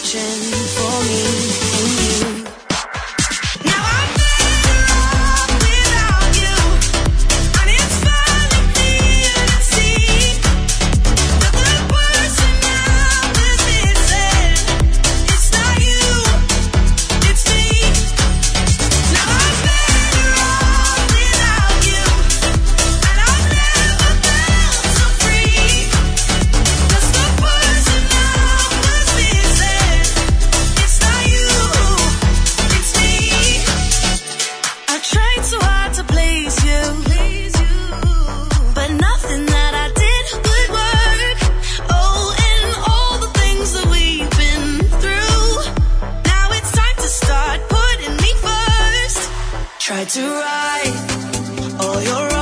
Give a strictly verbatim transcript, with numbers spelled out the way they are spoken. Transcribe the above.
searching for me and you. Now I'm better off without you, and it's finally clear to see that the person I was missing, it's not you, it's me. Now I'm better off without you, and I've never felt so free. 'Cause the person I was missing, it's not you, it's me. I tried so hard to please you, but nothing that I did would work. Oh, and all the things that we've been through. Now it's time to start putting me first. Try to right all your